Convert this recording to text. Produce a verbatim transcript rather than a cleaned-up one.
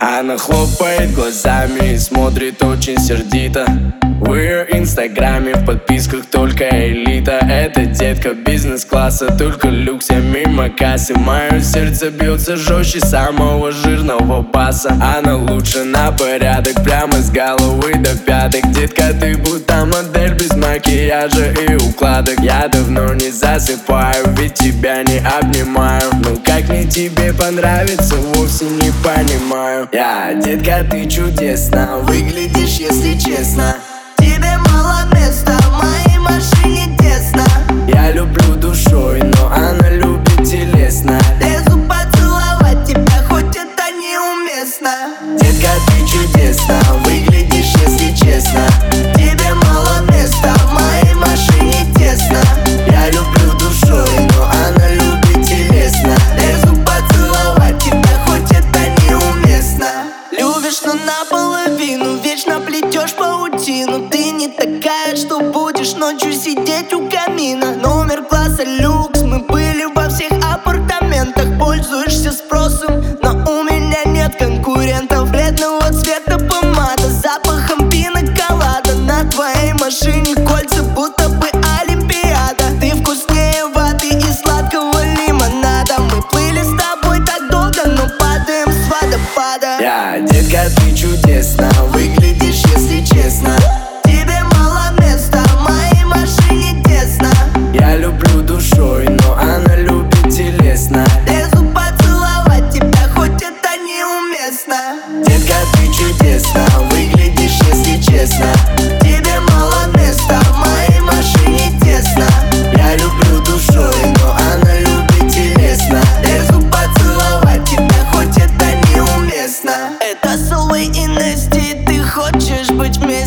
Она хлопает глазами и смотрит очень сердито. В ее инстаграме в подписках только элита. Эта детка бизнес-класса, только люкс, я мимо кассы. Мое сердце бьется жестче самого жирного баса. Она лучше на порядок, прямо с головы до пяток. Детка, ты будто модель без макияжа и укладок. Я давно не засыпаю, ведь тебя не обнимаю. Ну как мне тебе понравится, вовсе не понимаю. Я, детка, ты чудесно выглядишь, если честно. Тебе мало места, в моей машине тесно. Я люблю душой, но она любит телесно. Лезу поцеловать тебя, хоть это неуместно. Детка, ты чудесно выглядишь, если честно. Тебе мало места, в моей машине тесно. Я люблю душой, но она любит телесно. Лезу поцеловать тебя, хоть это неуместно. Любишь, но наполовину, вечно плетешь паутину. Ты не такая, что будешь ночью сидеть у камина. Номер класса люкс, мы были во всех апартаментах. Пользуешься спросом, но у меня нет конкурентов. Бледного цвета помада, запахом пина-колада. На твоей машине кольца, будто бы олимпиада. Ты вкуснее воды и сладкого лимонада. Мы плыли с тобой так долго, но падаем с водопада. Я, детка, ты чудесно выглядишь, если честно. Тебе мало места, в моей машине тесно. Я люблю душой, но она любит телесно. Лезу поцеловать тебя, хоть это неуместно. Детка, ты чудесно выглядишь, если честно. Тебе мало места, в моей машине тесно. Я люблю душой, но она любит телесно. Лезу поцеловать тебя, хоть это неуместно. Это Солвей и Нести, ты хочешь быть вместе.